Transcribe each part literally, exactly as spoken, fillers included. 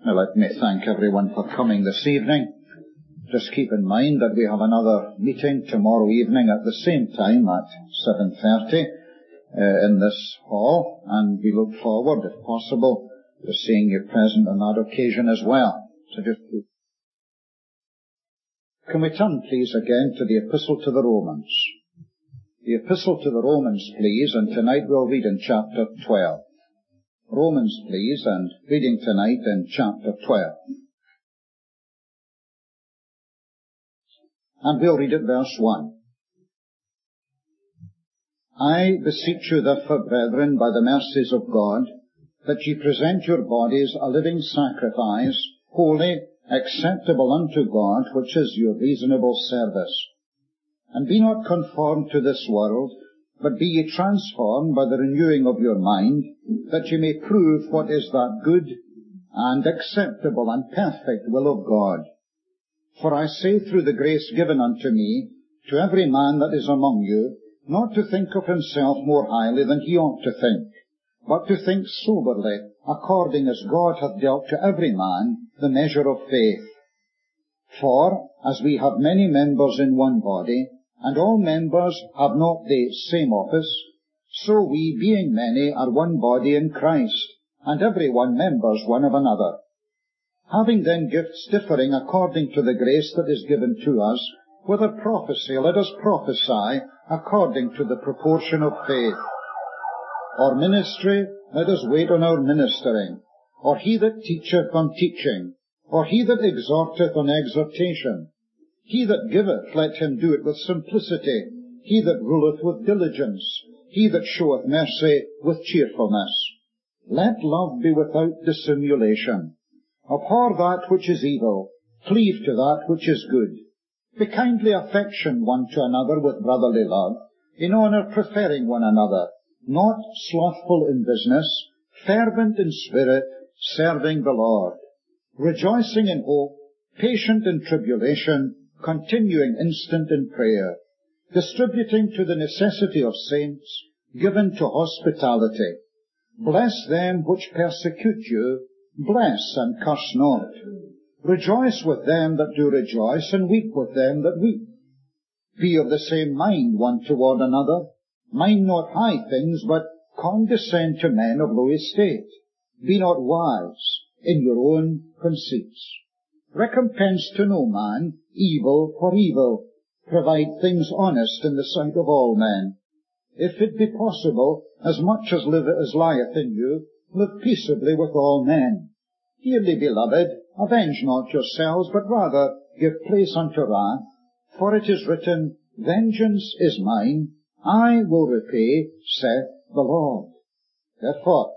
Now let me thank everyone for coming this evening. Just keep in mind that we have another meeting tomorrow evening at the same time at seven thirty uh, in this hall, and we look forward, if possible, to seeing you present on that occasion as well. So just can we turn, please, again to the Epistle to the Romans? The Epistle to the Romans, please, and tonight we'll read in chapter twelve. Romans, please, and reading tonight in chapter twelve. And we'll read at verse one. I beseech you therefore, brethren, by the mercies of God, that ye present your bodies a living sacrifice, holy, acceptable unto God, which is your reasonable service. And be not conformed to this world, but be ye transformed by the renewing of your mind, that ye may prove what is that good and acceptable and perfect will of God. For I say through the grace given unto me, to every man that is among you, not to think of himself more highly than he ought to think, but to think soberly, according as God hath dealt to every man the measure of faith. For, as we have many members in one body, and all members have not the same office, so we, being many, are one body in Christ, and every one members one of another. Having then gifts differing according to the grace that is given to us, whether prophecy, let us prophesy according to the proportion of faith. Or ministry, let us wait on our ministering. Or he that teacheth on teaching. Or he that exhorteth on exhortation. He that giveth, let him do it with simplicity. He that ruleth with diligence. He that showeth mercy with cheerfulness. Let love be without dissimulation. Abhor that which is evil. Cleave to that which is good. Be kindly affection one to another with brotherly love, in honour preferring one another, not slothful in business, fervent in spirit, serving the Lord, rejoicing in hope, patient in tribulation, continuing instant in prayer, distributing to the necessity of saints, given to hospitality. Bless them which persecute you, bless and curse not. Rejoice with them that do rejoice, and weep with them that weep. Be of the same mind one toward another. Mind not high things, but condescend to men of low estate. Be not wise in your own conceits. Recompense to no man evil for evil. Provide things honest in the sight of all men. If it be possible, as much as live as lieth in you, live peaceably with all men. Dearly beloved, avenge not yourselves, but rather give place unto wrath, for it is written, Vengeance is mine, I will repay, saith the Lord. Therefore,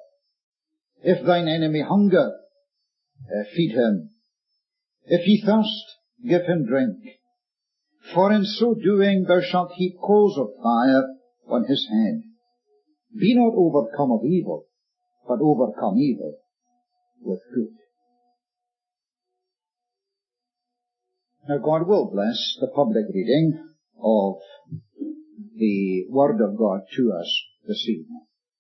if thine enemy hunger, feed him. If he thirst, give him drink. For in so doing thou shalt heap coals of fire on his head. Be not overcome of evil, but overcome evil with good. Now God will bless the public reading of the Word of God to us this evening.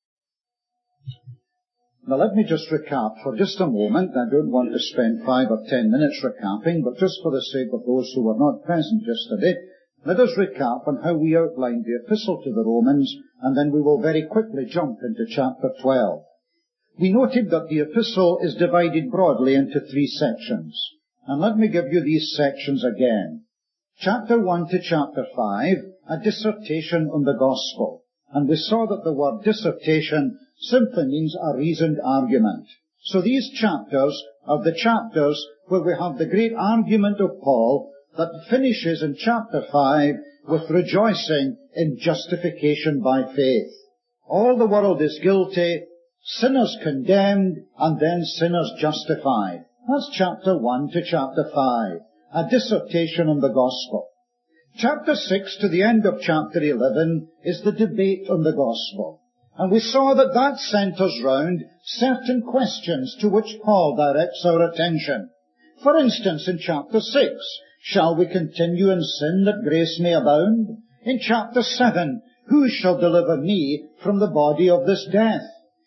Now let me just recap for just a moment. I don't want to spend five or ten minutes recapping, but just for the sake of those who were not present yesterday, let us recap on how we outlined the Epistle to the Romans, and then we will very quickly jump into chapter twelve. We noted that the Epistle is divided broadly into three sections, and let me give you these sections again. Chapter one to chapter five, a dissertation on the Gospel. And we saw that the word dissertation simply means a reasoned argument. So these chapters are the chapters where we have the great argument of Paul that finishes in chapter five with rejoicing in justification by faith. All the world is guilty, sinners condemned, and then sinners justified. That's chapter one to chapter five, a dissertation on the Gospel. Chapter six to the end of chapter eleven is the debate on the Gospel. And we saw that that centres round certain questions to which Paul directs our attention. For instance, in chapter six, shall we continue in sin that grace may abound? In chapter seven, who shall deliver me from the body of this death?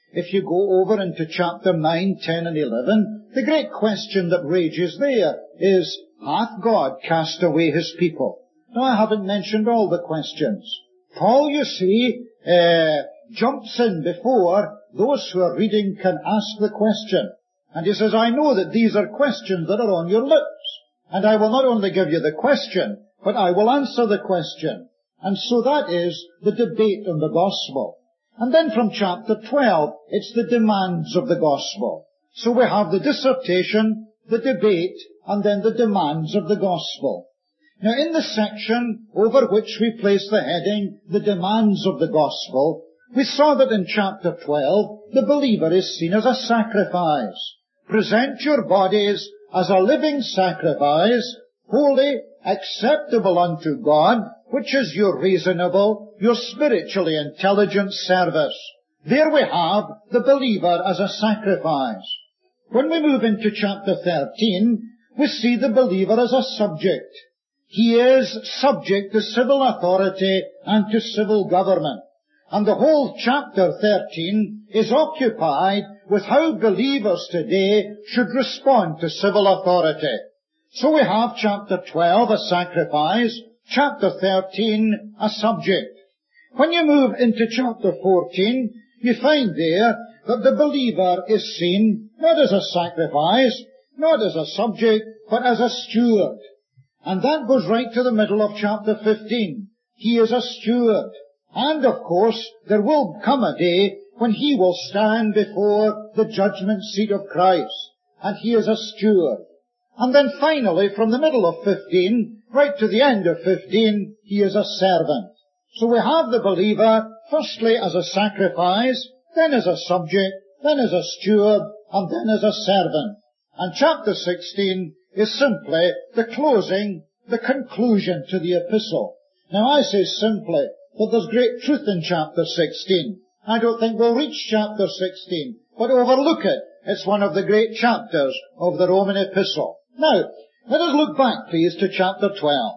If you go over into chapter nine, ten, and eleven, the great question that rages there is, hath God cast away his people? Now, I haven't mentioned all the questions. Paul, you see, uh, jumps in before those who are reading can ask the question. And he says, I know that these are questions that are on your lips. And I will not only give you the question, but I will answer the question. And so that is the debate on the gospel. And then from chapter twelve, it's the demands of the gospel. So we have the dissertation, the debate, and then the demands of the gospel. Now in the section over which we place the heading, the demands of the gospel, we saw that in chapter twelve, the believer is seen as a sacrifice. Present your bodies as a living sacrifice, holy, acceptable unto God, which is your reasonable, your spiritually intelligent service. There we have the believer as a sacrifice. When we move into chapter thirteen, we see the believer as a subject. He is subject to civil authority and to civil government. And the whole chapter thirteen is occupied with how believers today should respond to civil authority. So we have chapter twelve, a sacrifice, chapter thirteen, a subject. When you move into chapter fourteen, you find there that the believer is seen not as a sacrifice, not as a subject, but as a steward. And that goes right to the middle of chapter fifteen. He is a steward. And of course, there will come a day when he will stand before the judgment seat of Christ. And he is a steward. And then finally, from the middle of fifteen, right to the end of fifteen, he is a servant. So we have the believer, firstly as a sacrifice, then as a subject, then as a steward, and then as a servant. And chapter sixteen is simply the closing, the conclusion to the epistle. Now I say simply, but there's great truth in chapter sixteen. I don't think we'll reach chapter sixteen, but overlook it. It's one of the great chapters of the Roman epistle. Now, let us look back, please, to chapter twelve.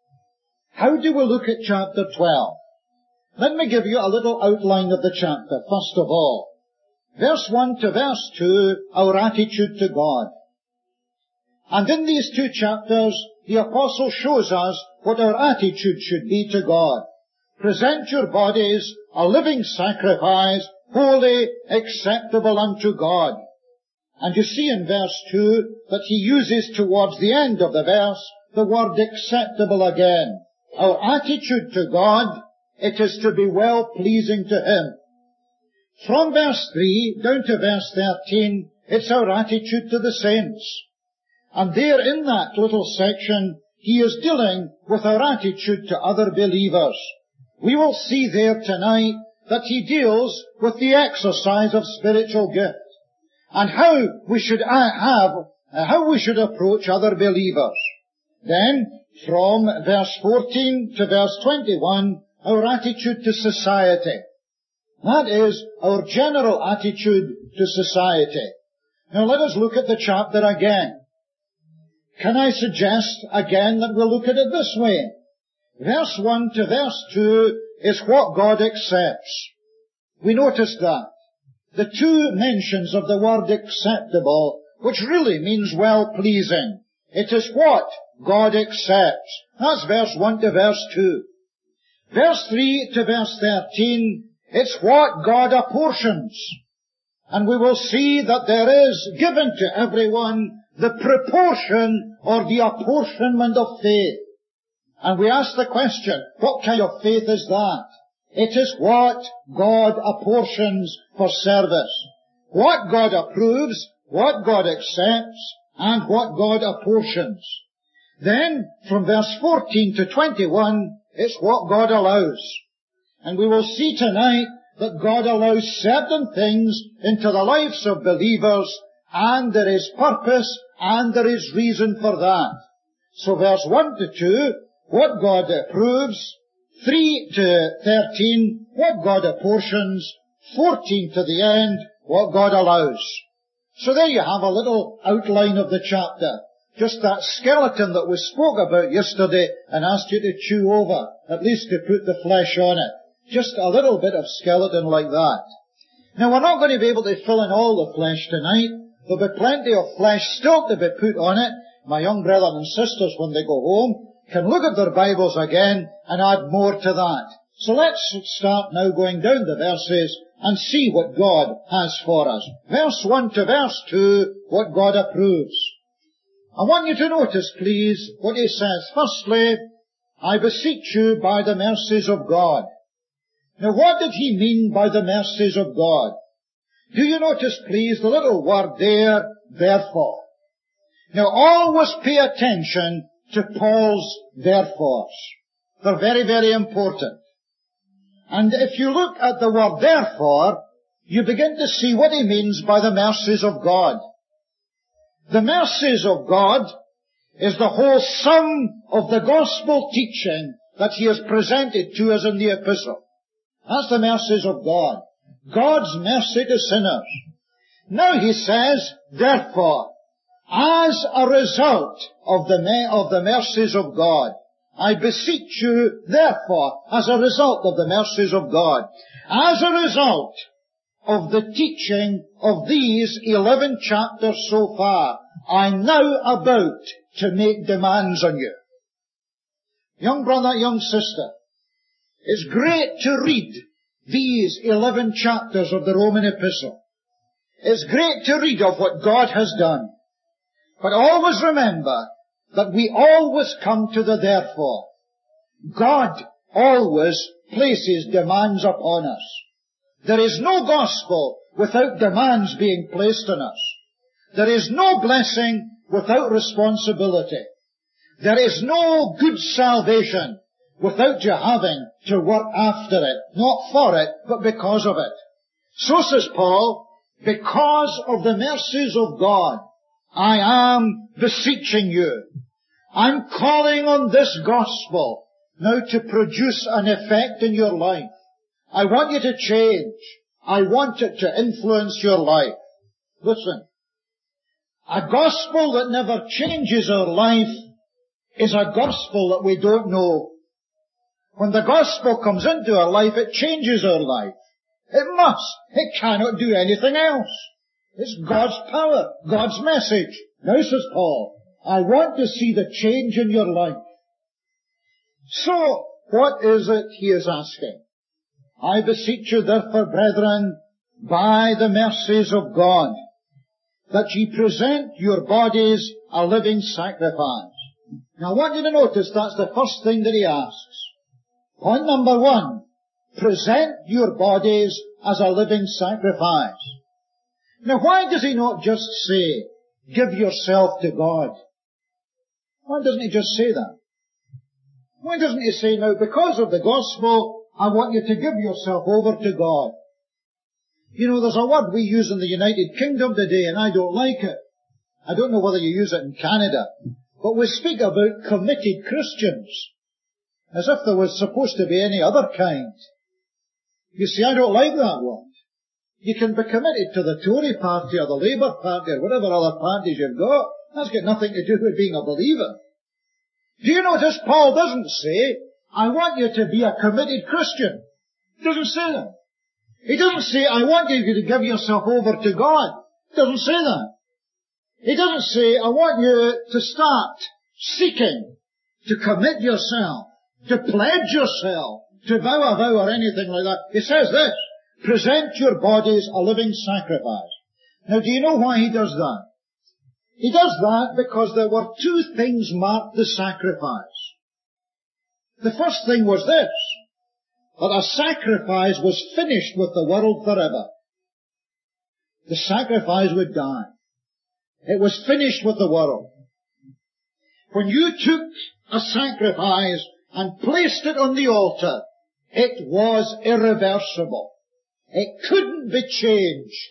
How do we look at chapter twelve? Let me give you a little outline of the chapter, first of all. Verse one to verse two, our attitude to God. And in these two chapters, the apostle shows us what our attitude should be to God. Present your bodies a living sacrifice, holy, acceptable unto God. And you see in verse two that he uses towards the end of the verse the word acceptable again. Our attitude to God, it is to be well-pleasing to him. From verse three down to verse thirteen, it's our attitude to the saints. And there in that little section, he is dealing with our attitude to other believers. We will see there tonight that he deals with the exercise of spiritual gift and how we should have, how we should approach other believers. Then, from verse fourteen to verse twenty-one, our attitude to society. That is our general attitude to society. Now let us look at the chapter again. Can I suggest again that we'll look at it this way? Verse one to verse two is what God accepts. We notice that. The two mentions of the word acceptable, which really means well-pleasing. It is what God accepts. That's verse one to verse two. Verse three to verse thirteen, it's what God apportions. And we will see that there is given to everyone the proportion or the apportionment of faith. And we ask the question, what kind of faith is that? It is what God apportions for service. What God approves, what God accepts, and what God apportions. Then, from verse fourteen to twenty-one, it's what God allows. And we will see tonight that God allows certain things into the lives of believers, and there is purpose, and there is reason for that. So verse one to two, what God approves, three to thirteen, what God apportions, fourteen to the end, what God allows. So there you have a little outline of the chapter. Just that skeleton that we spoke about yesterday and asked you to chew over, at least to put the flesh on it. Just a little bit of skeleton like that. Now, we're not going to be able to fill in all the flesh tonight. There'll be plenty of flesh still to be put on it. My young brothers and sisters, when they go home, can look at their Bibles again and add more to that. So let's start now going down the verses and see what God has for us. Verse one to verse two, what God approves. I want you to notice, please, what he says. Firstly, I beseech you by the mercies of God. Now, what did he mean by the mercies of God? Do you notice, please, the little word there, therefore? Now, always pay attention to Paul's therefores. They're very, very important. And if you look at the word therefore, you begin to see what he means by the mercies of God. The mercies of God is the whole sum of the gospel teaching that he has presented to us in the epistle. That's the mercies of God. God's mercy to sinners. Now he says, therefore, as a result of the, of the mercies of God, I beseech you, therefore, as a result of the mercies of God, as a result of the teaching of these eleven chapters so far, I'm now about to make demands on you. Young brother, young sister, it's great to read these eleven chapters of the Roman epistle. It's great to read of what God has done. But always remember that we always come to the therefore. God always places demands upon us. There is no gospel without demands being placed on us. There is no blessing without responsibility. There is no good salvation without you having to work after it. Not for it, but because of it. So says Paul, because of the mercies of God, I am beseeching you. I'm calling on this gospel now to produce an effect in your life. I want you to change. I want it to influence your life. Listen. A gospel that never changes our life is a gospel that we don't know. When the gospel comes into our life, it changes our life. It must. It cannot do anything else. It's God's power, God's message. Now, says Paul, I want to see the change in your life. So, what is it he is asking? I beseech you therefore, brethren, by the mercies of God, that ye present your bodies a living sacrifice. Now, I want you to notice that's the first thing that he asks. Point number one, present your bodies as a living sacrifice. Now, why does he not just say, give yourself to God? Why doesn't he just say that? Why doesn't he say, now, because of the gospel, I want you to give yourself over to God? You know, there's a word we use in the United Kingdom today, and I don't like it. I don't know whether you use it in Canada, but we speak about committed Christians, as if there was supposed to be any other kind. You see, I don't like that word. You can be committed to the Tory party or the Labour party or whatever other parties you've got. That's got nothing to do with being a believer. Do you notice Paul doesn't say, I want you to be a committed Christian? He doesn't say that. He doesn't say, I want you to give yourself over to God. He doesn't say that. He doesn't say, I want you to start seeking to commit yourself, to pledge yourself, to vow a vow or anything like that. He says this, present your bodies a living sacrifice. Now, do you know why he does that? He does that because there were two things marked the sacrifice. The first thing was this, that a sacrifice was finished with the world forever. The sacrifice would die. It was finished with the world. When you took a sacrifice and placed it on the altar, it was irreversible. It couldn't be changed.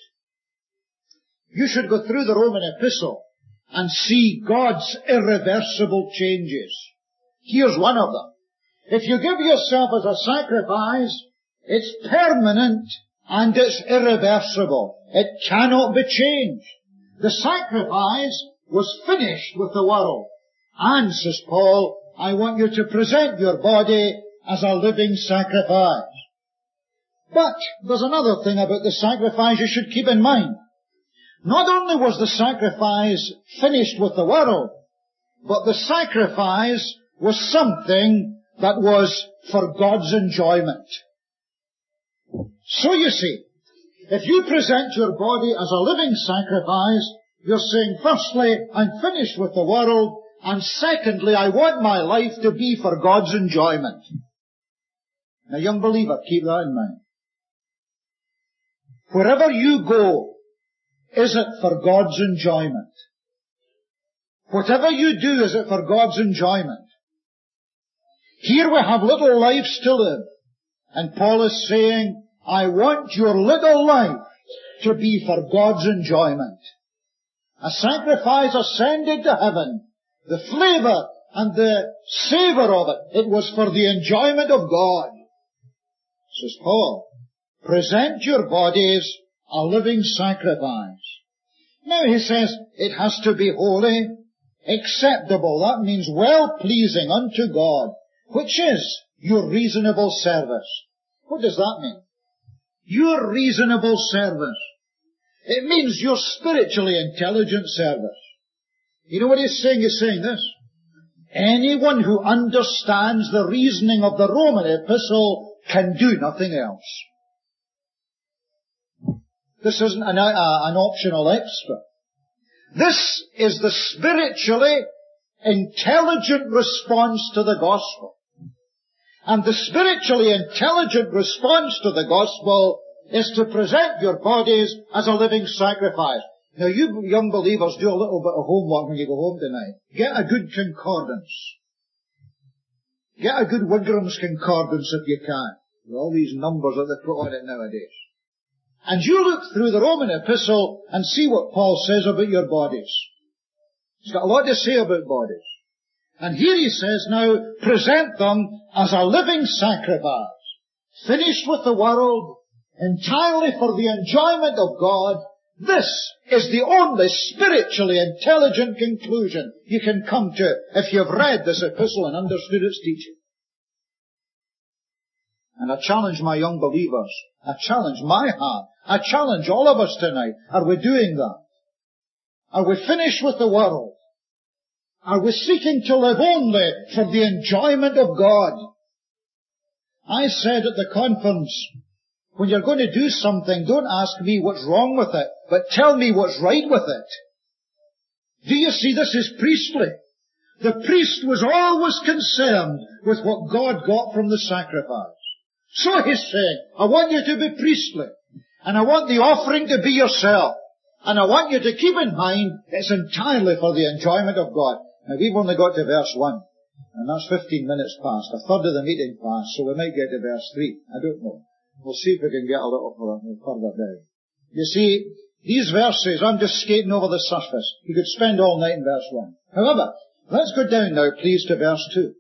You should go through the Roman epistle and see God's irreversible changes. Here's one of them. If you give yourself as a sacrifice, it's permanent and it's irreversible. It cannot be changed. The sacrifice was finished with the world. And, says Paul, I want you to present your body as a living sacrifice. But there's another thing about the sacrifice you should keep in mind. Not only was the sacrifice finished with the world, but the sacrifice was something that was for God's enjoyment. So you see, if you present your body as a living sacrifice, you're saying, firstly, I'm finished with the world, and secondly, I want my life to be for God's enjoyment. Now, young believer, keep that in mind. Wherever you go, is it for God's enjoyment? Whatever you do, is it for God's enjoyment? Here we have little lives to live, and Paul is saying, I want your little life to be for God's enjoyment. A sacrifice ascended to heaven, the flavour and the savour of it, it was for the enjoyment of God. Says Paul, present your bodies a living sacrifice. Now he says it has to be holy, acceptable. That means well-pleasing unto God, which is your reasonable service. What does that mean? Your reasonable service. It means your spiritually intelligent service. You know what he's saying? He's saying this. Anyone who understands the reasoning of the Roman epistle can do nothing else. This isn't an, uh, an optional extra. This is the spiritually intelligent response to the gospel. And the spiritually intelligent response to the gospel is to present your bodies as a living sacrifice. Now you young believers do a little bit of homework when you go home tonight. Get a good concordance. Get a good Wigram's concordance if you can. With all these numbers that they put on it nowadays. And you look through the Roman epistle and see what Paul says about your bodies. He's got a lot to say about bodies. And here he says now, present them as a living sacrifice, finished with the world, entirely for the enjoyment of God. This is the only spiritually intelligent conclusion you can come to if you've read this epistle and understood its teaching. And I challenge my young believers, I challenge my heart, I challenge all of us tonight, are we doing that? Are we finished with the world? Are we seeking to live only for the enjoyment of God? I said at the conference, when you're going to do something, don't ask me what's wrong with it, but tell me what's right with it. Do you see, this is priestly. The priest was always concerned with what God got from the sacrifice. So he's saying, I want you to be priestly, and I want the offering to be yourself, and I want you to keep in mind it's entirely for the enjoyment of God. Now we've only got to verse one, and that's fifteen minutes past, a third of the meeting past, so we might get to verse three. I don't know. We'll see if we can get a little further down. You see, these verses, I'm just skating over the surface. You could spend all night in verse one. However, let's go down now, please, to verse two.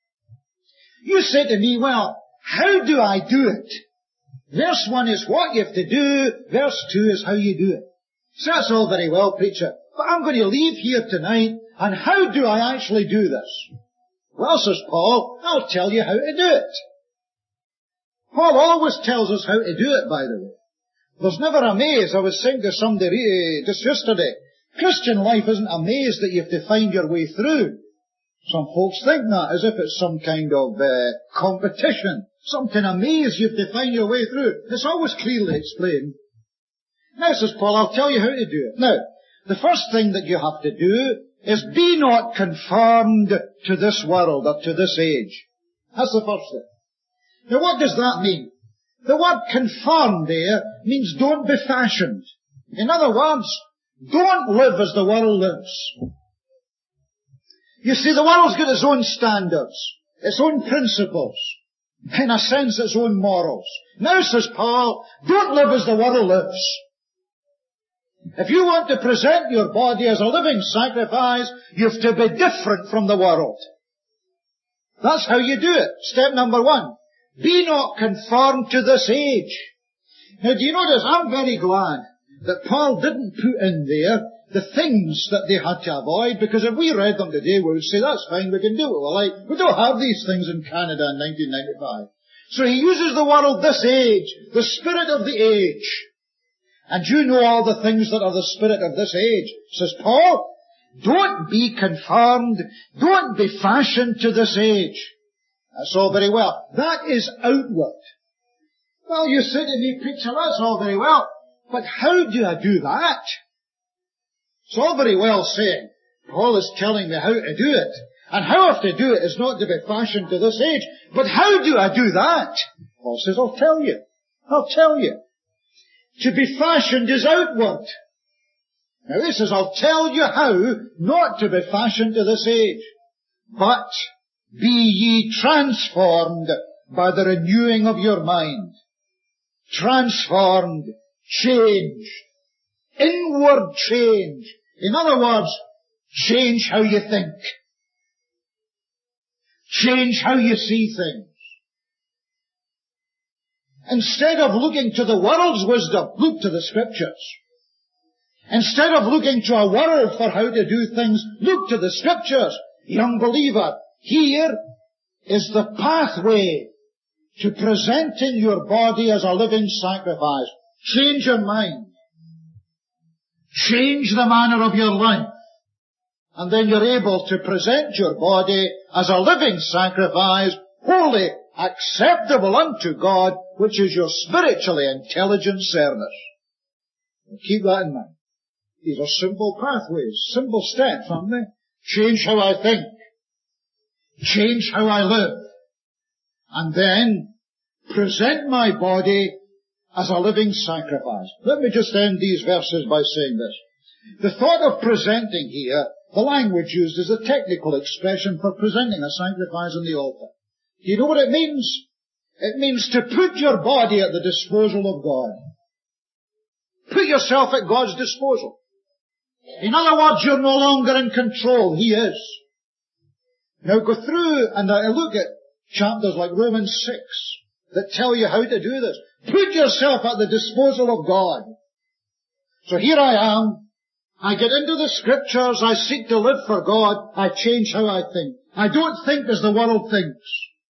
You say to me, well, how do I do it? Verse one is what you have to do. Verse two is how you do it. So that's all very well, preacher. But I'm going to leave here tonight, and how do I actually do this? Well, says Paul, I'll tell you how to do it. Paul always tells us how to do it, by the way. There's never a maze. I was saying to somebody just yesterday, Christian life isn't a maze that you have to find your way through. Some folks think that as if it's some kind of uh, competition, some kind of maze you have to find your way through. It's always clearly explained. Now, says Paul, I'll tell you how to do it. Now, the first thing that you have to do is be not conformed to this world or to this age. That's the first thing. Now, what does that mean? The word conform there means don't be fashioned. In other words, don't live as the world lives. You see, the world's got its own standards, its own principles, in a sense its own morals. Now, says Paul, don't live as the world lives. If you want to present your body as a living sacrifice, you have to be different from the world. That's how you do it. Step number one. Be not conformed to this age. Now, do you notice, I'm very glad that Paul didn't put in there the things that they had to avoid, because if we read them today, we would say, that's fine, we can do what we like. We don't have these things in Canada in nineteen ninety-five. So he uses the word this age, the spirit of the age. And you know all the things that are the spirit of this age. Says Paul, don't be conformed, don't be fashioned to this age. That's all very well. That is outward. Well, you sit and you preach, that's all very well. But how do I do that? It's all very well saying, Paul is telling me how to do it. And how I have to do it is not to be fashioned to this age. But how do I do that? Paul says, I'll tell you. I'll tell you. To be fashioned is outward. Now he says, I'll tell you how not to be fashioned to this age. But be ye transformed by the renewing of your mind. Transformed, changed, inward change. In other words, change how you think. Change how you see things. Instead of looking to the world's wisdom, look to the Scriptures. Instead of looking to a world for how to do things, look to the Scriptures. Young believer, here is the pathway to presenting your body as a living sacrifice. Change your mind. Change the manner of your life. And then you're able to present your body as a living sacrifice, holy, acceptable unto God, which is your spiritually intelligent service. Keep that in mind. These are simple pathways, simple steps, aren't they? Change how I think. Change how I live. And then present my body as a living sacrifice. Let me just end these verses by saying this. The thought of presenting here, the language used is a technical expression for presenting a sacrifice on the altar. Do you know what it means? It means to put your body at the disposal of God. Put yourself at God's disposal. In other words, you're no longer in control. He is. Now go through and I look at chapters like Romans six that tell you how to do this. Put yourself at the disposal of God. So here I am. I get into the Scriptures. I seek to live for God. I change how I think. I don't think as the world thinks.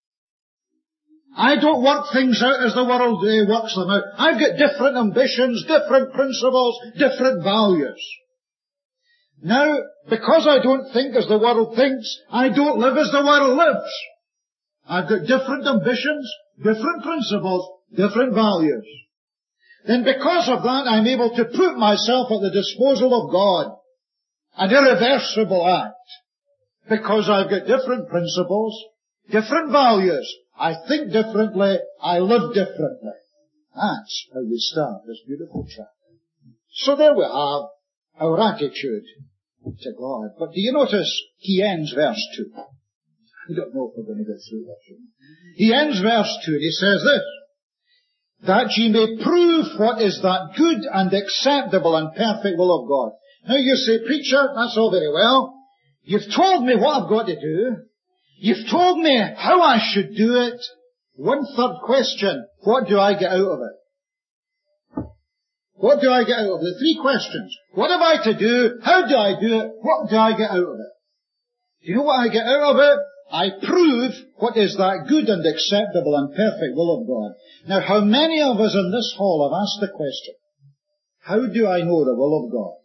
I don't work things out as the world uh, works them out. I've got different ambitions, different principles, different values. Now, because I don't think as the world thinks, I don't live as the world lives. I've got different ambitions, different principles, different values. Then because of that, I'm able to put myself at the disposal of God. An irreversible act. Because I've got different principles, different values. I think differently, I live differently. That's how we start this beautiful chapter. So there we have our attitude to God. But do you notice he ends verse two? I don't know if we're going to get through that. He ends verse two and he says this, that ye may prove what is that good and acceptable and perfect will of God. Now you say, preacher, that's all very well. You've told me what I've got to do. You've told me how I should do it. One third question, what do I get out of it? What do I get out of it? Three questions. What have I to do? How do I do it? What do I get out of it? Do you know what I get out of it? I prove what is that good and acceptable and perfect will of God. Now, how many of us in this hall have asked the question, how do I know the will of God?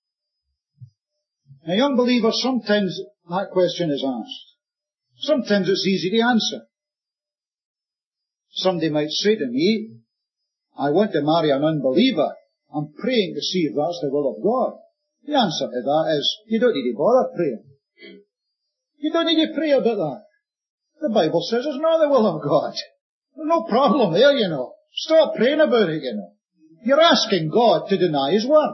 Now, young believers, sometimes that question is asked. Sometimes it's easy to answer. Somebody might say to me, I want to marry an unbeliever. I'm praying to see if that's the will of God. The answer to that is, you don't need to bother praying. You don't need to pray about that. The Bible says it's not the will of God. There's no problem there, you know. Stop praying about it, you know. You're asking God to deny His word.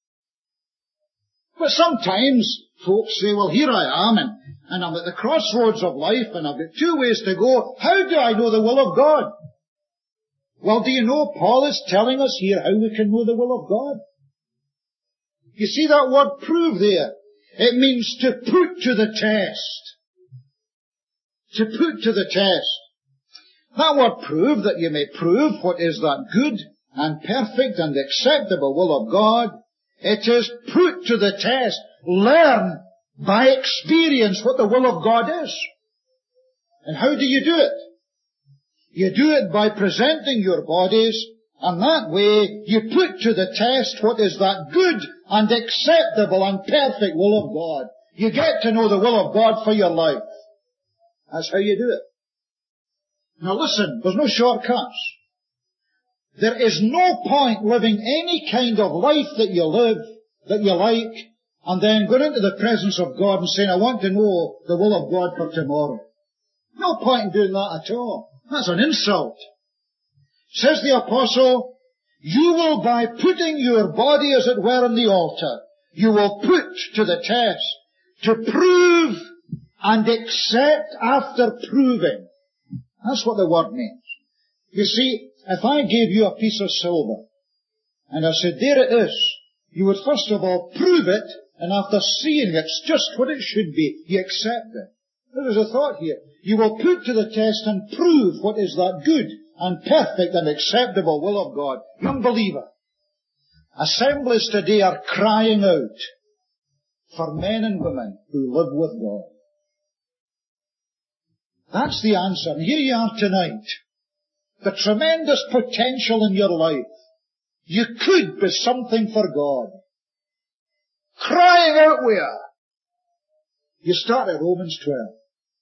But sometimes folks say, well, here I am, and, and I'm at the crossroads of life, and I've got two ways to go. How do I know the will of God? Well, do you know Paul is telling us here how we can know the will of God? You see that word prove there? It means to put to the test. To put to the test. That word prove, that you may prove what is that good and perfect and acceptable will of God, it is put to the test. Learn by experience what the will of God is. And how do you do it? You do it by presenting your bodies, and that way you put to the test what is that good and acceptable and perfect will of God. You get to know the will of God for your life. That's how you do it. Now listen, there's no shortcuts. There is no point living any kind of life that you live, that you like, and then going into the presence of God and saying, I want to know the will of God for tomorrow. No point in doing that at all. That's an insult. Says the apostle, you will, by putting your body, as it were, on the altar, you will put to the test, to prove and accept after proving. That's what the word means. You see, if I gave you a piece of silver, and I said, there it is, you would first of all prove it, and after seeing it's just what it should be, you accept it. There is a thought here. You will put to the test and prove what is that good and perfect and acceptable will of God. Young believer, assemblies today are crying out for men and women who live with God. That's the answer. And here you are tonight. The tremendous potential in your life. You could be something for God. Crying out where? You start at Romans twelve.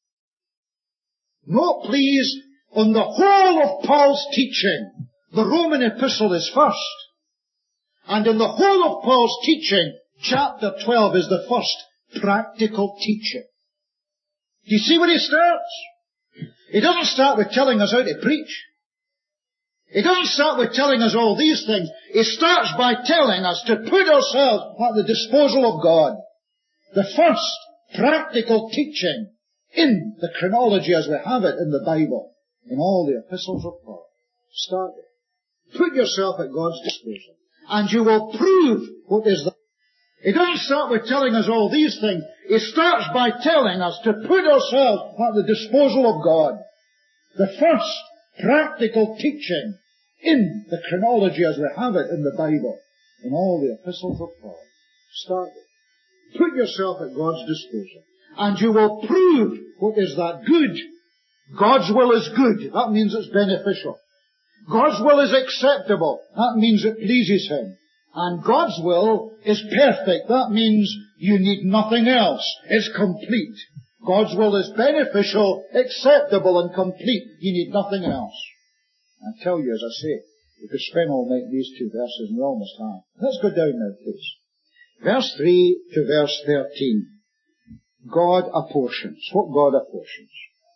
Note, please, on the whole of Paul's teaching, the Roman epistle is first. And in the whole of Paul's teaching, chapter twelve is the first practical teaching. Do you see where he starts? He doesn't start with telling us how to preach. He doesn't start with telling us all these things. He starts by telling us to put ourselves at the disposal of God. The first practical teaching in the chronology as we have it in the Bible, in all the epistles of Paul. Start it. Put yourself at God's disposal, and you will prove what is the... He doesn't start with telling us all these things. He starts by telling us to put ourselves at the disposal of God. The first practical teaching in the chronology as we have it in the Bible, in all the epistles of Paul. Start it. Put yourself at God's disposal, and you will prove what is that good. God's will is good. That means it's beneficial. God's will is acceptable. That means it pleases Him. And God's will is perfect. That means you need nothing else. It's complete. God's will is beneficial, acceptable, and complete. You need nothing else. I tell you, as I say, we could spend all night in these two verses, and we almost have. Let's go down now, please. Verse three to verse thirteen. God apportions. What God apportions.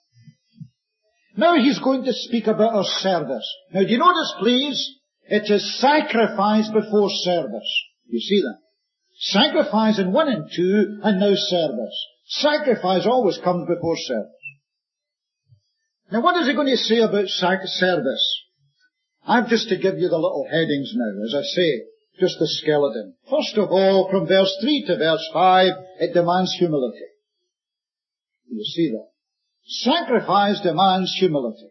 Now he's going to speak about our service. Now do you notice, please, it is sacrifice before service. You see that? Sacrifice in one and two, and now service. Sacrifice always comes before service. Now what is he going to say about service? I've just to give you the little headings now, as I say, just the skeleton. First of all, from verse three to verse five, it demands humility. You see that? Sacrifice demands humility.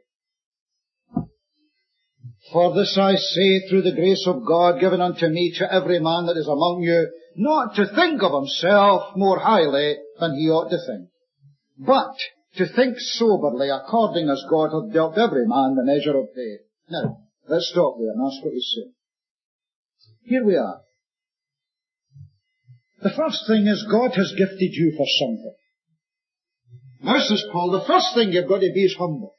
For this I say through the grace of God given unto me to every man that is among you, not to think of himself more highly than he ought to think, but to think soberly according as God hath dealt every man the measure of faith. Now, let's stop there and ask what he's saying. Here we are. The first thing is God has gifted you for something. Now, says Paul, the first thing you've got to be is humble.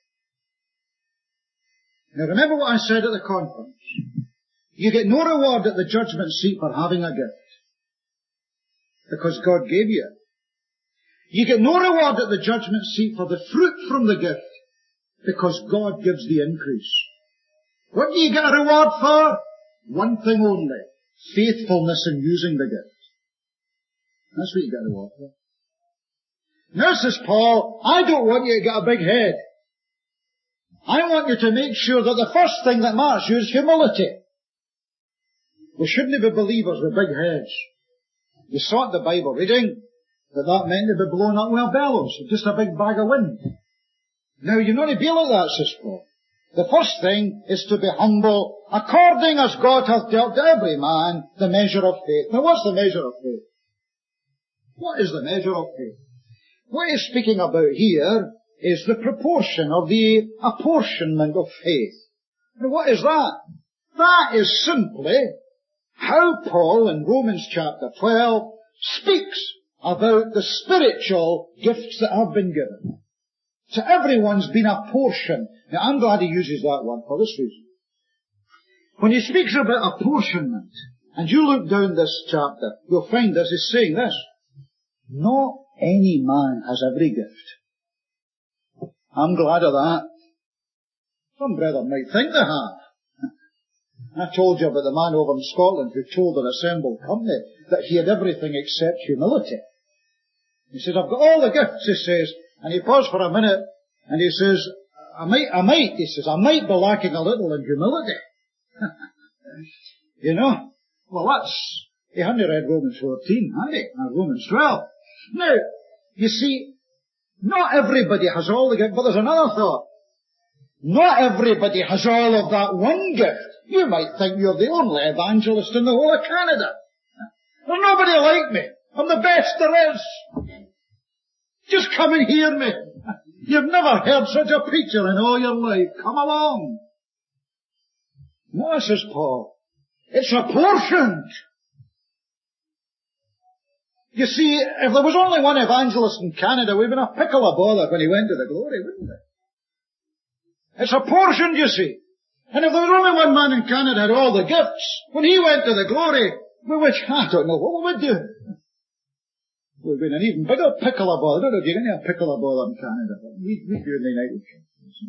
Now remember what I said at the conference. You get no reward at the judgment seat for having a gift, because God gave you it. You get no reward at the judgment seat for the fruit from the gift, because God gives the increase. What do you get a reward for? One thing only. Faithfulness in using the gift. That's what you get a reward for. Now, says Paul, I don't want you to get a big head. I want you to make sure that the first thing that matters to you is humility. We shouldn't be believers with big heads. You saw in the Bible reading that that meant to be blown up with a bellows, just a big bag of wind. Now, you're not to be like that, says Paul. The first thing is to be humble, according as God hath dealt to every man the measure of faith. Now, what's the measure of faith? What is the measure of faith? What he's speaking about here is the proportion of the apportionment of faith. Now what is that? That is simply how Paul in Romans chapter twelve speaks about the spiritual gifts that have been given. So everyone's been apportioned. Now I'm glad he uses that word for this reason. When he speaks about apportionment, and you look down this chapter, you'll find this is saying this. Not any man has every gift. I'm glad of that. Some brethren might think they have. I told you about the man over in Scotland who told an assembled company that he had everything except humility. He said, I've got all the gifts, he says, and he paused for a minute, and he says, I might, I might, he says, I might be lacking a little in humility. You know? Well, that's, he hadn't read Romans fourteen, had he? Or Romans twelve. Now, you see, not everybody has all the gifts, but there's another thought. Not everybody has all of that one gift. You might think you're the only evangelist in the whole of Canada. There's nobody like me. I'm the best there is. Just come and hear me. You've never heard such a preacher in all your life. Come along. No, says Paul. It's apportioned. You see, if there was only one evangelist in Canada, we'd been a pickle of bother when he went to the glory, wouldn't it? It's apportioned, you see. And if there was only one man in Canada had all the gifts, when he went to the glory, we would, I don't know what we would do. We'd been an even bigger pickle of bother. I don't know if you're going to have a pickle of bother in Canada, but we, we do in the United Kingdom.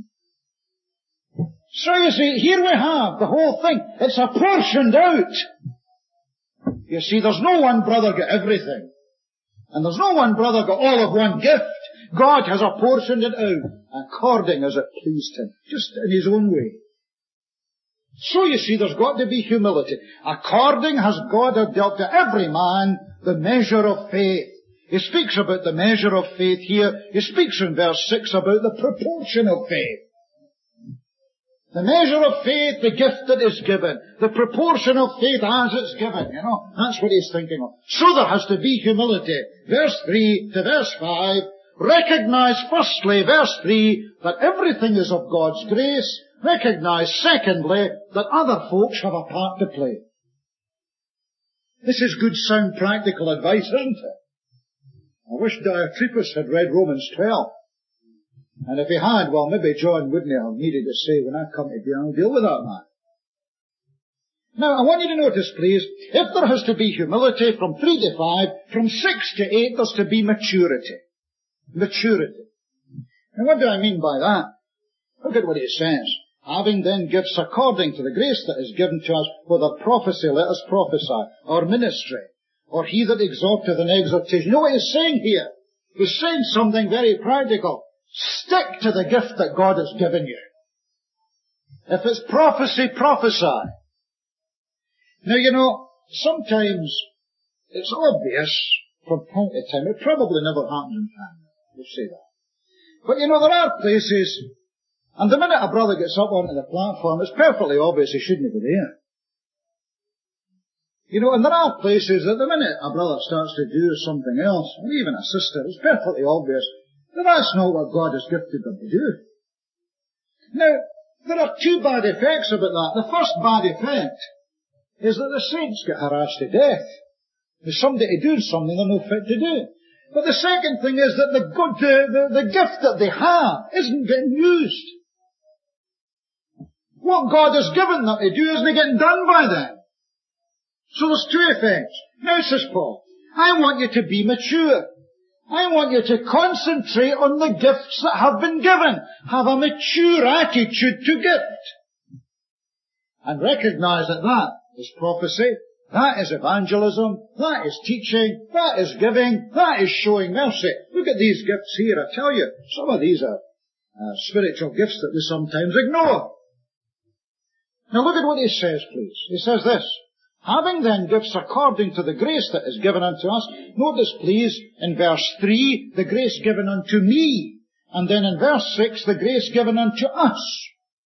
So you see, here we have the whole thing. It's apportioned out. You see, there's no one brother got everything. And there's no one brother got all of one gift. God has apportioned it out according as it pleased him, just in his own way. So you see, there's got to be humility. According has God dealt to every man the measure of faith. He speaks about the measure of faith here. He speaks in verse six about the proportion of faith. The measure of faith, the gift that is given. The proportion of faith as it's given, you know. That's what he's thinking of. So there has to be humility. Verse three to verse five. Recognize firstly, verse three, that everything is of God's grace. Recognize secondly, that other folks have a part to play. This is good sound practical advice, isn't it? I wish Diotrephes had read Romans twelve. And if he had, well, maybe John wouldn't have needed to say, when I come to you, I'll deal with that man. Now, I want you to notice, please, if there has to be humility from three to five, from six to eight, there's to be maturity. Maturity. And what do I mean by that? Look at what it says. Having then gifts according to the grace that is given to us, whether prophecy, let us prophesy, or ministry, or he that exhorteth in exhortation. You know what he's saying here? He's saying something very practical. Stick to the gift that God has given you. If it's prophecy, prophesy. Now, you know, sometimes it's obvious from time to time. It probably never happens in time. We'll say that. But, you know, there are places, and the minute a brother gets up onto the platform, it's perfectly obvious he shouldn't be there. You know, and there are places that the minute a brother starts to do something else, or even a sister, it's perfectly obvious that that's not what God has gifted them to do. Now, there are two bad effects about that. The first bad effect is that the saints get harassed to death. There's somebody to do something they're not fit to do. But the second thing is that the, good, the, the, the gift that they have isn't getting used. What God has given them to do isn't getting done by them. So there's two effects. Now, says Paul, I want you to be mature. I want you to concentrate on the gifts that have been given. Have a mature attitude to gift. And recognize that that is prophecy, that is evangelism, that is teaching, that is giving, that is showing mercy. Look at these gifts here, I tell you. Some of these are uh, spiritual gifts that we sometimes ignore. Now look at what he says, please. He says this. Having then gifts according to the grace that is given unto us. Notice, please, in verse three, the grace given unto me. And then in verse six, the grace given unto us.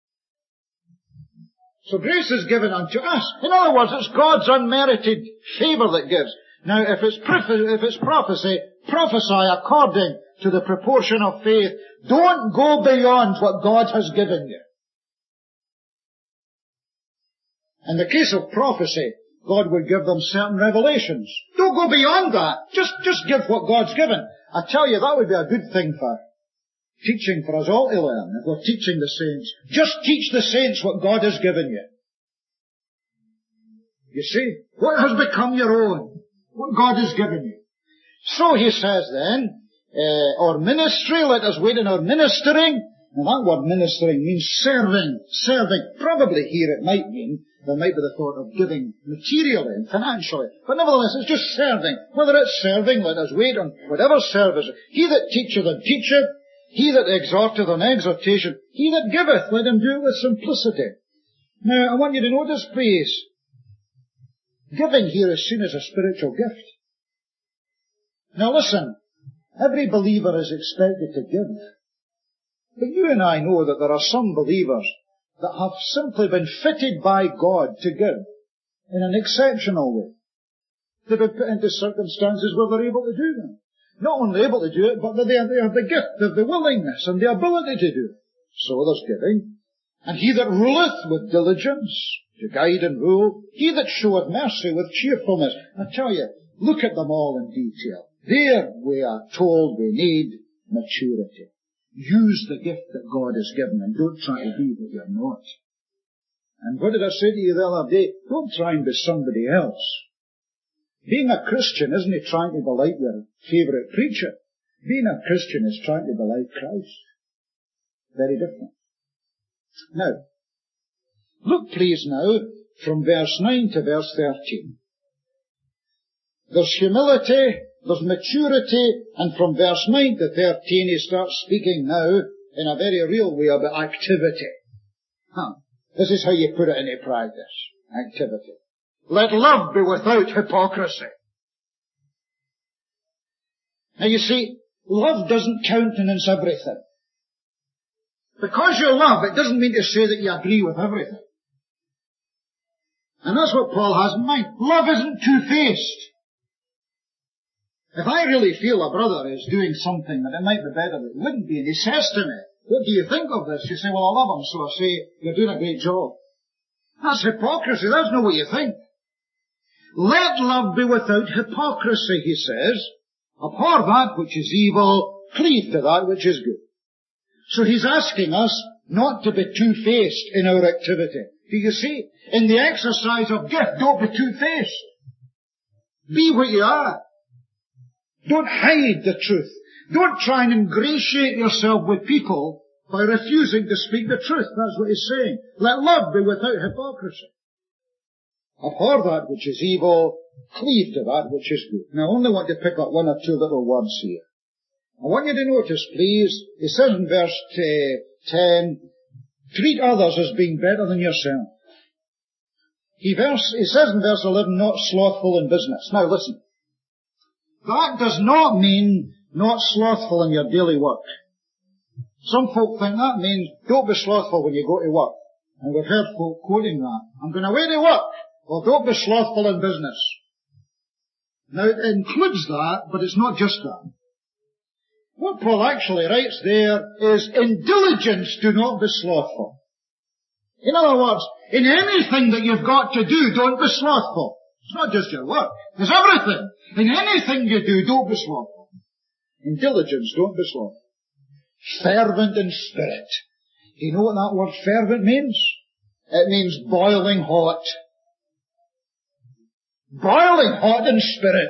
So grace is given unto us. In other words, it's God's unmerited favour that gives. Now, if it's, if it's prophecy, prophesy according to the proportion of faith. Don't go beyond what God has given you. In the case of prophecy, God would give them certain revelations. Don't go beyond that. Just, just give what God's given. I tell you, that would be a good thing for teaching for us all to learn. If we're teaching the saints, just teach the saints what God has given you. You see, what has become your own? What God has given you. So he says then, uh, our ministry, let us wait in our ministering. And that word ministering means serving, serving. Probably here it might mean, there might be the thought of giving materially and financially. But nevertheless, it's just serving. Whether it's serving, let us wait on whatever service. He that teacheth and teacheth, he that exhorteth on exhortation, he that giveth, let him do it with simplicity. Now, I want you to notice, please, giving here is seen as a spiritual gift. Now listen, every believer is expected to give. But you and I know that there are some believers that have simply been fitted by God to give in an exceptional way. They've been put into circumstances where they're able to do them. Not only able to do it, but they have, they have the gift of the willingness and the ability to do it. So there's giving. And he that ruleth with diligence, to guide and rule, he that showeth mercy with cheerfulness. I tell you, look at them all in detail. There we are told we need maturity. Use the gift that God has given and don't try to be what you're not. And what did I say to you the other day? Don't try and be somebody else. Being a Christian isn't trying to be like your favourite preacher. Being a Christian is trying to be like Christ. Very different. Now, look please now from verse nine to verse thirteen. There's humility, there's maturity, and from verse nine to thirteen he starts speaking now in a very real way about activity. Huh. This is how you put it into practice. Activity. Let love be without hypocrisy. Now you see, love doesn't countenance everything. Because you love, it doesn't mean to say that you agree with everything. And that's what Paul has in mind. Love isn't two-faced. If I really feel a brother is doing something that it might be better that it wouldn't be, and he says to me, what do you think of this? You say, well, I love him, so I say, you're doing a great job. That's hypocrisy. That's not what you think. Let love be without hypocrisy, he says. Abhor that which is evil, cleave to that which is good. So he's asking us not to be two-faced in our activity. Do you see? In the exercise of gift, don't be two-faced. Be what you are. Don't hide the truth. Don't try and ingratiate yourself with people by refusing to speak the truth. That's what he's saying. Let love be without hypocrisy. Abhor that which is evil, cleave to that which is good. Now I only want to pick up one or two little words here. I want you to notice, please, it says in verse ten, treat others as being better than yourself. He, verse, he says in verse eleven, not slothful in business. Now listen. That does not mean not slothful in your daily work. Some folk think that means don't be slothful when you go to work. And we've heard folk quoting that. I'm going away to work. Well, don't be slothful in business. Now it includes that, but it's not just that. What Paul actually writes there is, in diligence do not be slothful. In other words, in anything that you've got to do, don't be slothful. It's not just your work. It's everything. In anything you do, don't be slothful. In diligence, don't be slothful. Fervent in spirit. Do you know what that word fervent means? It means boiling hot. Boiling hot in spirit.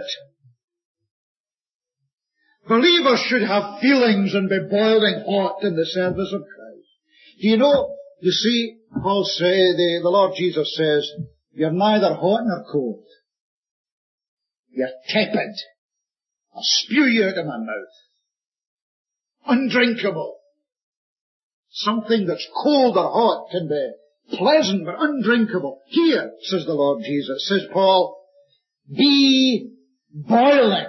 Believers should have feelings and be boiling hot in the service of Christ. Do you know, you see, Paul say, the, the Lord Jesus says, you're neither hot nor cold. You're tepid. I'll spew you out of my mouth. Undrinkable. Something that's cold or hot can be pleasant but undrinkable. Here, says the Lord Jesus, says Paul, be boiling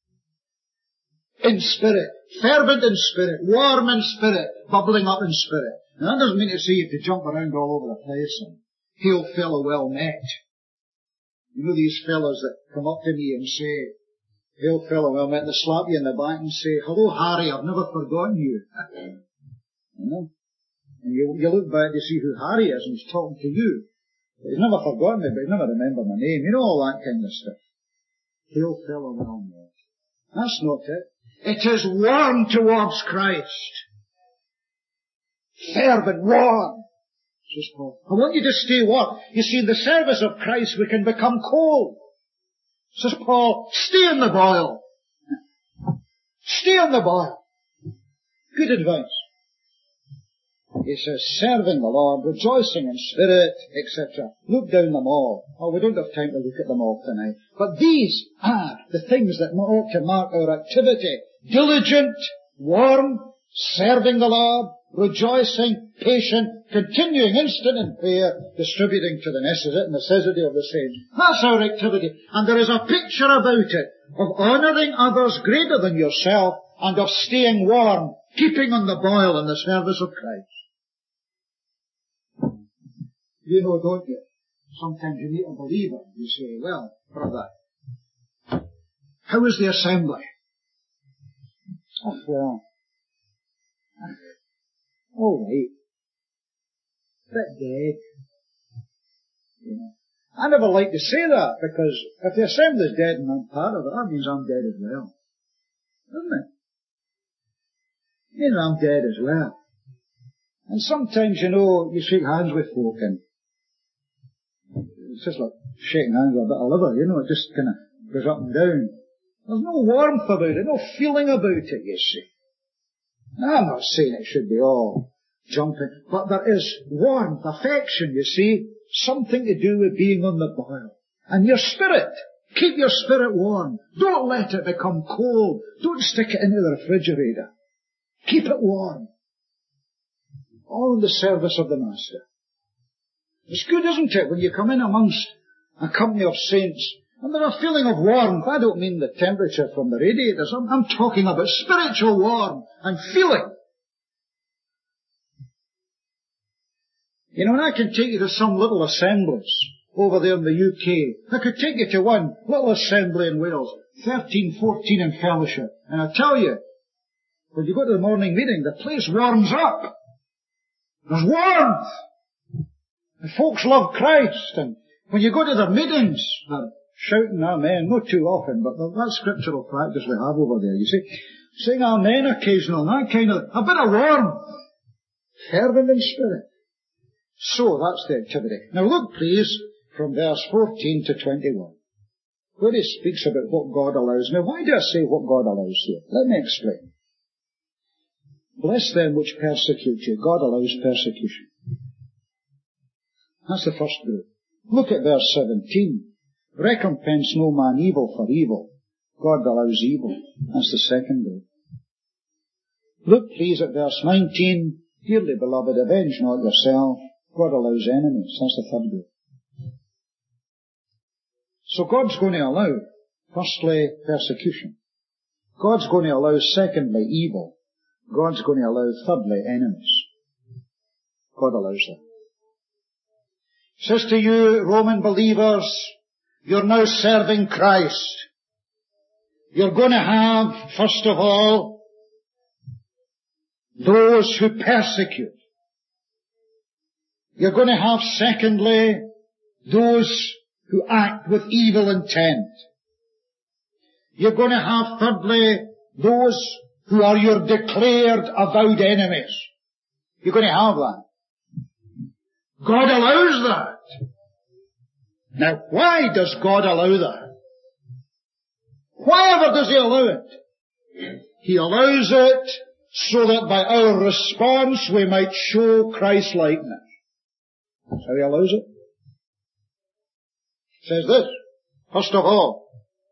in spirit, fervent in spirit, warm in spirit, bubbling up in spirit. And that doesn't mean to say you have to jump around all over the place and hail fellow well met. You know these fellows that come up to me and say, Hail fellow well met to slap you in the back and say, hello Harry, I've never forgotten you. You know? And you, you look back to see who Harry is and he's talking to you. He's never forgotten me, but he's never remembered my name. You know, all that kind of stuff. Hail fellow well met. That's not it. It is warm towards Christ. Fervent, warm. Says Paul. I want you to stay warm. You see, in the service of Christ we can become cold. Says Paul, stay in the boil. Stay in the boil. Good advice. He says, serving the Lord, rejoicing in spirit, et cetera. Look down them all. Oh, we don't have time to look at them all tonight. But these are the things that ought to mark our activity. Diligent, warm, serving the Lord, rejoicing, patient, continuing instant in prayer, distributing to the necessity of the saints. That's our activity. And there is a picture about it of honouring others greater than yourself and of staying warm, keeping on the boil in the service of Christ. You know, don't you? Sometimes you meet a believer, you say, well, brother, how is the assembly? Oh, well, all right. Bit dead. You know. I never like to say that, because if the assembly's dead and I'm part of it, that means I'm dead as well. Doesn't it? It means I'm dead as well. And sometimes, you know, you shake hands with folk and it's just like shaking hands with a bit of liver, you know, it just kind of goes up and down. There's no warmth about it, no feeling about it, you see. Now, I'm not saying it should be all jumping, but there is warmth, affection, you see, something to do with being on the boil. And your spirit, keep your spirit warm. Don't let it become cold. Don't stick it into the refrigerator. Keep it warm. All in the service of the Master. It's good, isn't it, when you come in amongst a company of saints and there's a feeling of warmth. I don't mean the temperature from the radiators. I'm, I'm talking about spiritual warmth and feeling. You know, and I can take you to some little assemblies over there in the U K. I could take you to one little assembly in Wales, thirteen, fourteen in fellowship. And I tell you, when you go to the morning meeting, the place warms up. There's warmth. And folks love Christ. And when you go to their meetings, they're shouting amen, not too often, but that's scriptural practice we have over there, you see. Saying amen occasionally, that kind of, a bit of warmth. Fervent in spirit. So, that's the activity. Now look, please, from verse fourteen to twenty-one, where he speaks about what God allows. Now, why do I say what God allows here? Let me explain. Bless them which persecute you. God allows persecution. That's the first group. Look at verse seventeen. Recompense no man evil for evil. God allows evil. That's the second group. Look, please, at verse nineteen. Dearly beloved, avenge not yourself. God allows enemies. That's the third group. So God's going to allow, firstly, persecution. God's going to allow, secondly, evil. God's going to allow, thirdly, enemies. God allows that. He says to you, Roman believers, you're now serving Christ. You're going to have, first of all, those who persecute. You're going to have, secondly, those who act with evil intent. You're going to have, thirdly, those who are your declared avowed enemies. You're going to have that. God allows that. Now, why does God allow that? Why ever does He allow it? He allows it so that by our response we might show Christ-likeness. That's how He allows it. It says this, first of all,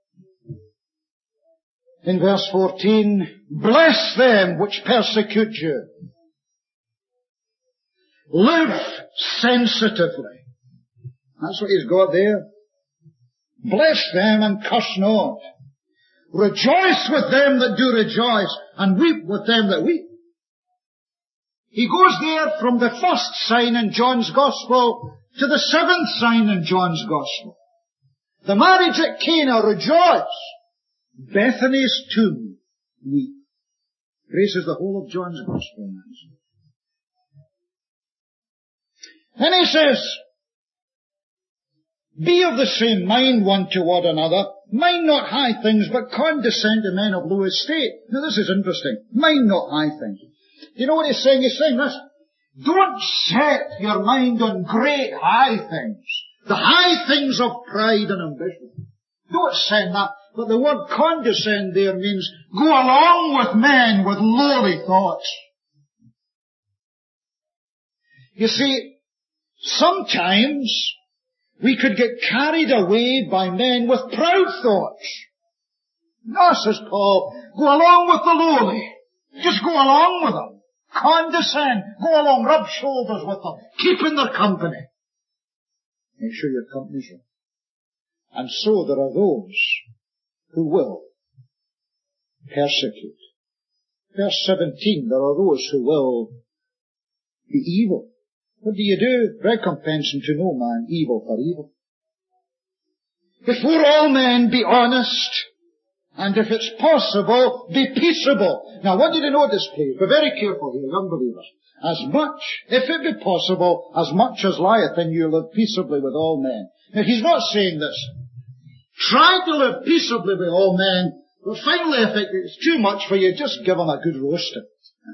in verse fourteen, bless them which persecute you. Live sensitively. That's what He's got there. Bless them and curse not. Rejoice with them that do rejoice, and weep with them that weep. He goes there from the first sign in John's Gospel to the seventh sign in John's Gospel. The marriage at Cana, rejoice. Bethany's tomb weep. Grace is the whole of John's Gospel. Then he says, be of the same mind one toward another. Mind not high things, but condescend to men of low estate. Now this is interesting. Mind not high things. You know what he's saying? He's saying this. Don't set your mind on great high things. The high things of pride and ambition. Don't send that. But the word condescend there means go along with men with lowly thoughts. You see, sometimes we could get carried away by men with proud thoughts. No, says Paul, go along with the lowly. Just go along with them. Condescend. Go along, rub shoulders with them. Keep in their company. Make sure your company's right. And so there are those who will persecute. Verse seventeen, there are those who will be evil. What do you do? Recompensing to no man evil for evil. Before all men, be honest, and if it's possible, be peaceable. Now I want you to notice, please, be very careful here, young believers. As much, if it be possible, as much as lieth in you, live peaceably with all men. Now he's not saying this. Try to live peaceably with all men, but finally if it's too much for you, just give them a good roasting.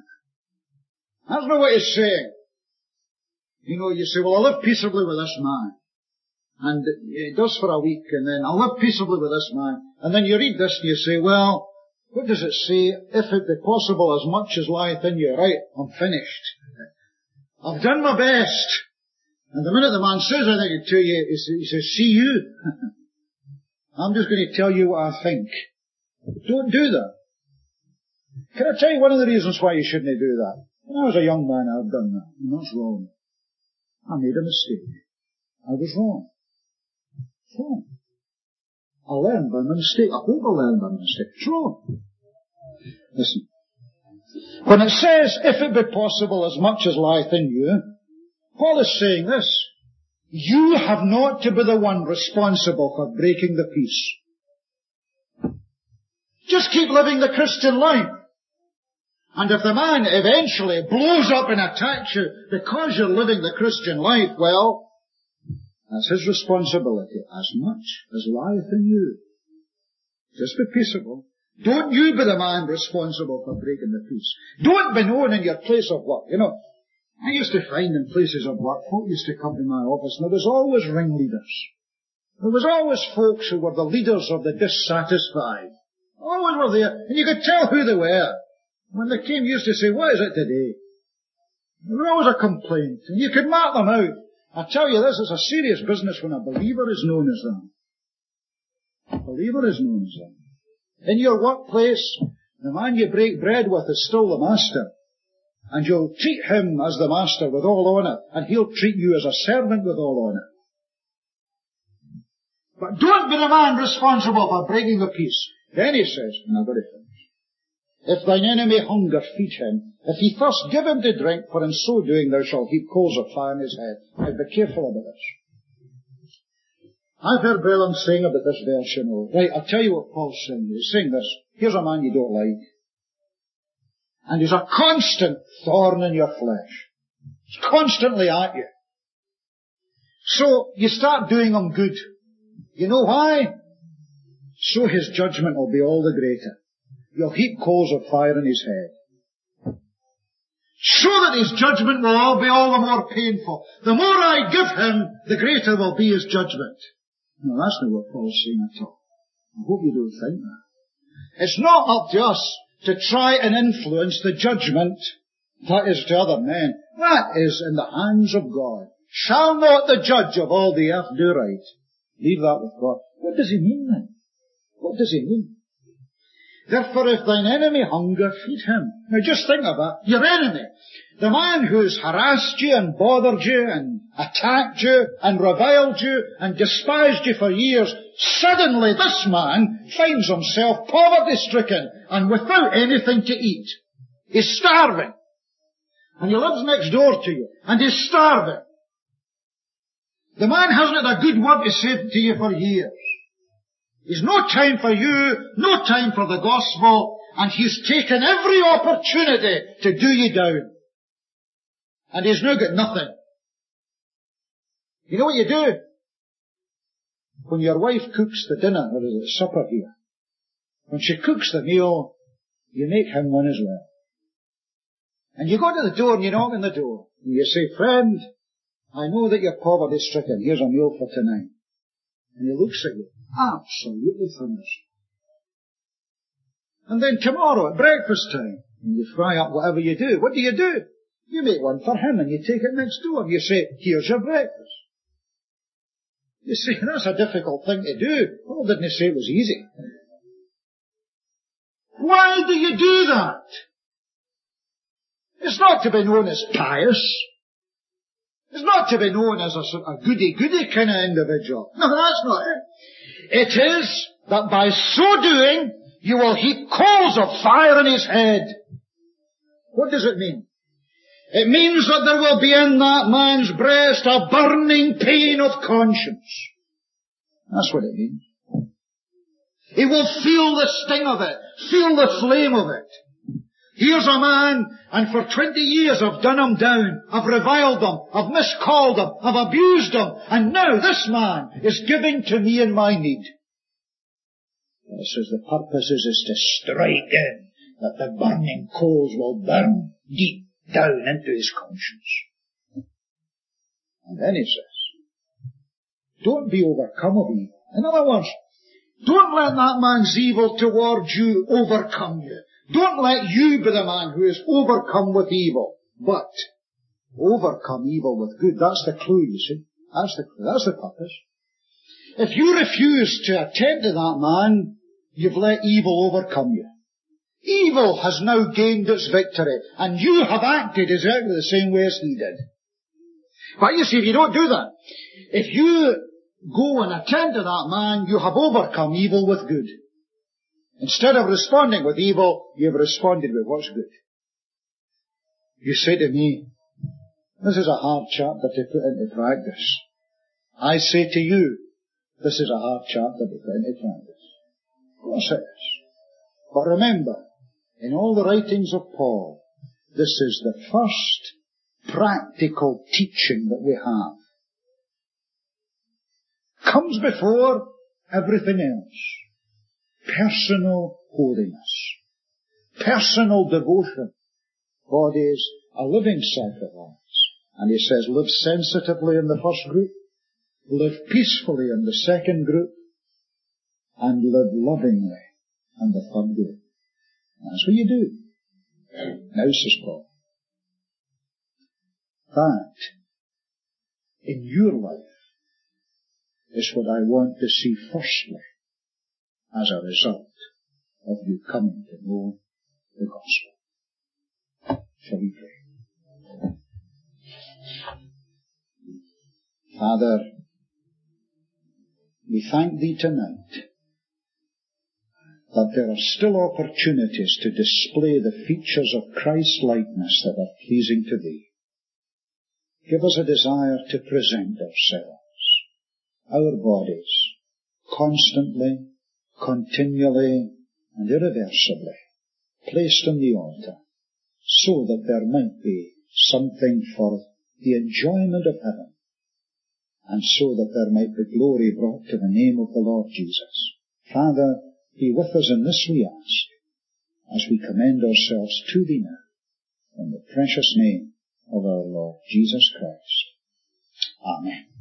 That's not what he's saying. You know, you say, well, I'll live peaceably with this man. And it does for a week, and then I'll live peaceably with this man. And then you read this and you say, well, what does it say? If it be possible, as much as lieth in you. Right, I'm finished. I've done my best. And the minute the man says anything to you, he says, see you. I'm just going to tell you what I think. Don't do that. Can I tell you one of the reasons why you shouldn't do that? When I was a young man, I'd done that. And that's wrong. I made a mistake. I was wrong. It's wrong. I learned by my mistake. I hope I learned by my mistake. It's wrong. Listen. When it says, if it be possible, as much as lieth in you, Paul is saying this. You have not to be the one responsible for breaking the peace. Just keep living the Christian life. And if the man eventually blows up and attacks you because you're living the Christian life, well, that's his responsibility, as much as lieth in you. Just be peaceable. Don't you be the man responsible for breaking the peace. Don't be known in your place of work. You know, I used to find in places of work, folk used to come to my office, and there was always ringleaders. There was always folks who were the leaders of the dissatisfied. Always were there, and you could tell who they were. When they came, you used to say, what is it today? There was always a complaint, and you could mark them out. I tell you this, it's a serious business when a believer is known as that. A believer is known as that. In your workplace, the man you break bread with is still the master. And you'll treat him as the master with all honour, and he'll treat you as a servant with all honour. But don't be the man responsible for breaking the peace. Then he says, and I've got to finish, if thine enemy hunger, feed him. If he thirst, give him to drink, for in so doing thou shalt heap coals of fire on his head. Now be careful about this. I've heard Balaam saying about this verse, you know. Right, I'll tell you what Paul's saying. He's saying this. Here's a man you don't like. And he's a constant thorn in your flesh. He's constantly at you. So you start doing him good. You know why? So his judgment will be all the greater. You'll heap coals of fire in his head. So that his judgment will all be all the more painful. The more I give him, the greater will be his judgment. No, that's not what Paul's saying at all. I hope you don't think that. It's not up to us to try and influence the judgment that is to other men. That is in the hands of God. Shall not the judge of all the earth do right? Leave that with God. What does he mean then? What does he mean? Therefore, if thine enemy hunger, feed him. Now just think of that. Your enemy. The man who's harassed you and bothered you and attacked you and reviled you and despised you for years, suddenly this man finds himself poverty-stricken and without anything to eat. He's starving. And he lives next door to you. And he's starving. The man hasn't had a good word to say to you for years. He's no time for you, no time for the gospel, and he's taken every opportunity to do you down. And he's now got nothing. You know what you do? When your wife cooks the dinner, or is it supper here? When she cooks the meal, you make him one as well. And you go to the door and you knock on the door. And you say, friend, I know that you're poverty stricken. Here's a meal for tonight. And he looks at you, absolutely finished. And then tomorrow at breakfast time, and you fry up whatever you do. What do you do? You make one for him and you take it next door and you say, here's your breakfast. You see, that's a difficult thing to do. Paul didn't say it was easy. Why do you do that? It's not to be known as pious. It's not to be known as a sort of goody-goody kind of individual. No, that's not it. It is that by so doing, you will heap coals of fire in his head. What does it mean? It means that there will be in that man's breast a burning pain of conscience. That's what it means. He will feel the sting of it, feel the flame of it. Here's a man, and for twenty years I've done him down, I've reviled him, I've miscalled him, I've abused him, and now this man is giving to me in my need. It says the purpose is, is to strike in, that the burning coals will burn deep down into his conscience. And then he says, don't be overcome of evil. In other words, don't let that man's evil towards you overcome you. Don't let you be the man who is overcome with evil, but overcome evil with good. That's the clue, you see. That's the clue. That's the purpose. If you refuse to attend to that man, you've let evil overcome you. Evil has now gained its victory, and you have acted exactly the same way as he did. But you see, if you don't do that, if you go and attend to that man, you have overcome evil with good. Instead of responding with evil, you've responded with what's good. You say to me, this is a hard chapter to put into practice. I say to you, this is a hard chapter to put into practice. Of course it is. But remember, in all the writings of Paul, this is the first practical teaching that we have. Comes before everything else. Personal holiness. Personal devotion. God is a living sacrifice. And he says, live sensitively in the first group, live peacefully in the second group, and live lovingly in the third group. That's what you do. Now, says Paul, that in your life is what I want to see firstly as a result of you coming to know the gospel. Shall we pray? Father, we thank Thee tonight that there are still opportunities to display the features of Christ-likeness that are pleasing to Thee. Give us a desire to present ourselves, our bodies, constantly, continually, and irreversibly placed on the altar, so that there might be something for the enjoyment of heaven, and so that there might be glory brought to the name of the Lord Jesus. Father, be with us in this, we ask, as we commend ourselves to Thee now, in the precious name of our Lord Jesus Christ. Amen.